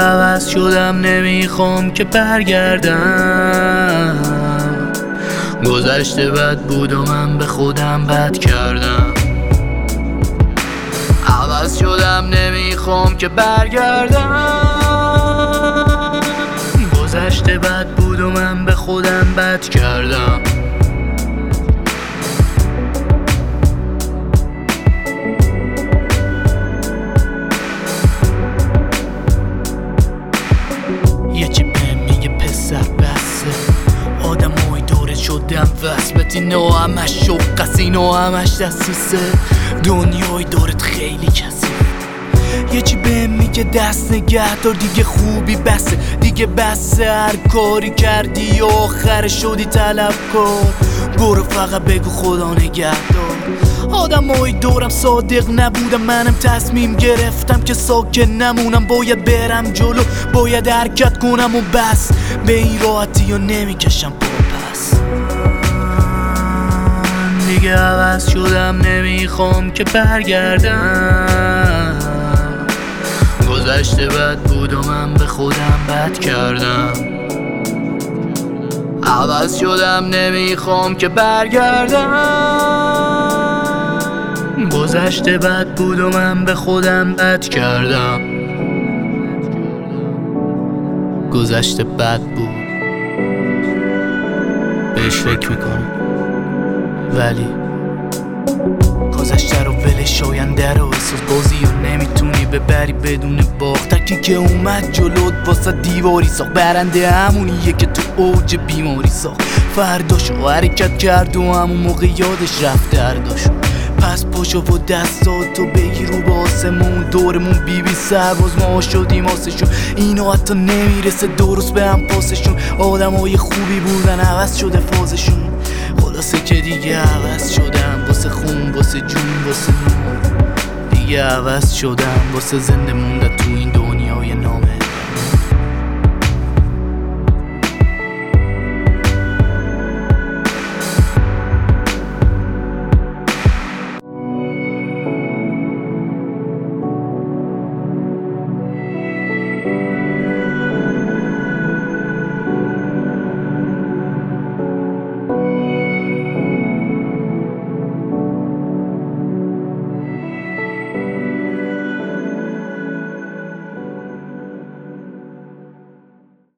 عوض شدم نمیخوام که برگردم. گذشته بد بود و من به خودم بد کردم. عوض شدم نمیخوام که برگردم. گذشته بد بود و من به خودم بد کردم. یکی بهم میگه پسر بسه، آدمای دوره شدم وصلت، اینو همش شوق، اینو همش دستوسه، دنیای دورت خیلی کسی. یکی بهم میگه دست نگه دار دیگه خوبی بسه، دیگه بسه هر کاری کردی آخر شدی طلبکار. برو فقط بگو خدا نگهدار. آدمای دورم صادق نبودم، منم تصمیم گرفتم که ساکت نمونم. باید برم جلو، باید حرکت کنم و بس، به این راحتی ها نمیکشم پس. دیگه عوض شدم نمیخوام که برگردم. گذشته بد بود و من به خودم بد کردم. عوض شدم نمیخوام که برگردم. گذشته بد بود و من به خودم بد کردم. گذشته بد بود، بهش فکر میکنم، ولی گذشته رو ولش، آینده رو احساس بازی رو نمیتونی ببری بدون باخت. تکی که اومد جلوت واسه دیواری ساخت، برنده همونیه که تو اوج بیماری ساخت. فرداشو حرکت کرد و همون موقع یادش رفت درداشو. پس پاشو و دستاتو بگیر رو به آسمون، دورمون بی سرباز ما شدیم آسشون. اینو حتی نمیرسه درست به هم پاسشون. آدمای خوبی بودن عوض شده فازشون. خلاصه که دیگه عوض شدم، واسه خون، واسه جون، واسه نور. دیگه عوض شدم واسه زنده موندن تو این دنیا.